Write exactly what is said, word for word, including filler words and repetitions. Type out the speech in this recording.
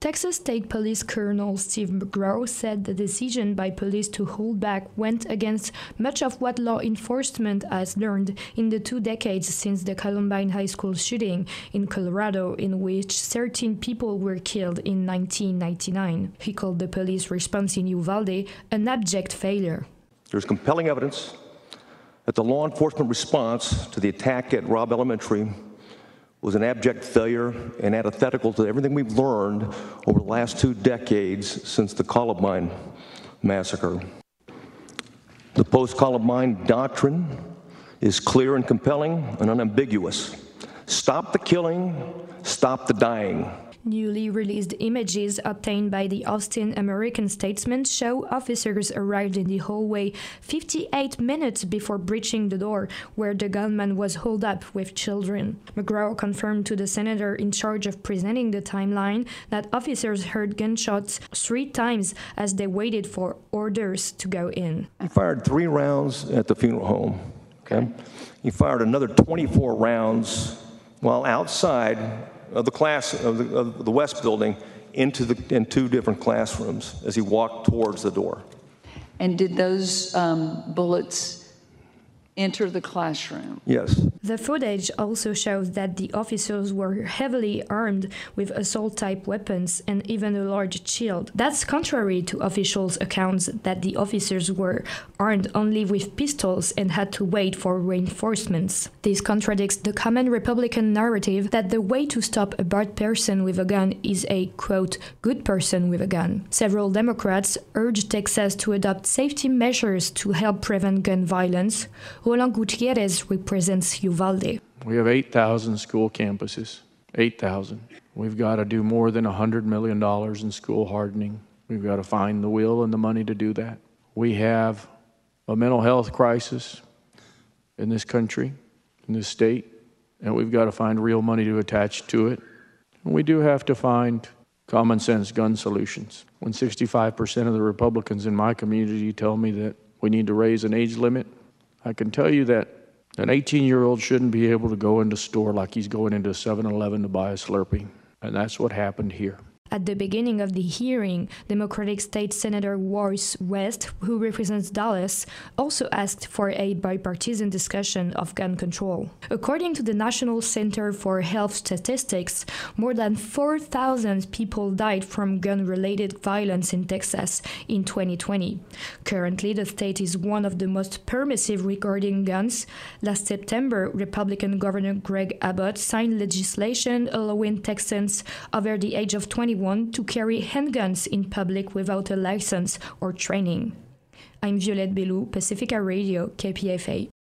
Texas State Police Colonel Steve McGraw said the decision by police to hold back went against much of what law enforcement has learned in the two decades since the Columbine High School shooting in Colorado, in which thirteen people were killed in nineteen ninety-nine. He called the police response in Uvalde an abject failure. There's compelling evidence that the law enforcement response to the attack at Robb Elementary was an abject failure and antithetical to everything we've learned over the last two decades since the Columbine massacre. The post-Columbine doctrine is clear and compelling and unambiguous. Stop the killing, stop the dying. Newly released images obtained by the Austin American-Statesman show officers arrived in the hallway fifty-eight minutes before breaching the door, where the gunman was holed up with children. McGraw confirmed to the senator in charge of presenting the timeline that officers heard gunshots three times as they waited for orders to go in. He fired three rounds at the funeral home. Okay? He fired another twenty-four rounds while outside of the class of the, of the West Building into the in two different classrooms as he walked towards the door. And did those um, bullets enter the classroom? Yes. The footage also shows that the officers were heavily armed with assault-type weapons and even a large shield. That's contrary to officials' accounts that the officers were armed only with pistols and had to wait for reinforcements. This contradicts the common Republican narrative that the way to stop a bad person with a gun is a, quote, good person with a gun. Several Democrats urged Texas to adopt safety measures to help prevent gun violence. Roland Gutierrez represents Uvalde. We have eight thousand school campuses, eight thousand. We've got to do more than one hundred million dollars in school hardening. We've got to find the will and the money to do that. We have a mental health crisis in this country, in this state, and we've got to find real money to attach to it. And we do have to find common sense gun solutions. When sixty-five percent of the Republicans in my community tell me that we need to raise an age limit, I can tell you that an eighteen-year-old shouldn't be able to go into a store like he's going into seven eleven to buy a Slurpee. And that's what happened here. At the beginning of the hearing, Democratic State Senator Royce West, who represents Dallas, also asked for a bipartisan discussion of gun control. According to the National Center for Health Statistics, more than four thousand people died from gun-related violence in Texas in twenty twenty. Currently, the state is one of the most permissive regarding guns. Last September, Republican Governor Greg Abbott signed legislation allowing Texans over the age of twenty-one to carry handguns in public without a license or training. I'm Violette Bellou, Pacifica Radio, K P F A.